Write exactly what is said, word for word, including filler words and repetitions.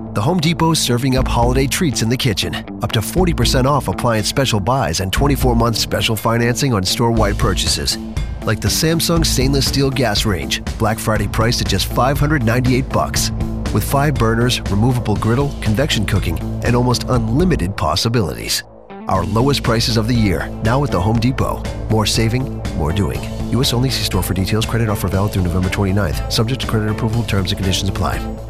The Home Depot is serving up holiday treats in the kitchen. Up to forty percent off appliance special buys and twenty-four month special financing on store-wide purchases. Like the Samsung stainless steel gas range, Black Friday priced at just five hundred ninety-eight bucks. With five burners, removable griddle, convection cooking, and almost unlimited possibilities. Our lowest prices of the year, now at the Home Depot. More saving, more doing. U S only. See store for details. Credit offer valid through November twenty-ninth. Subject to credit approval. Terms and conditions apply.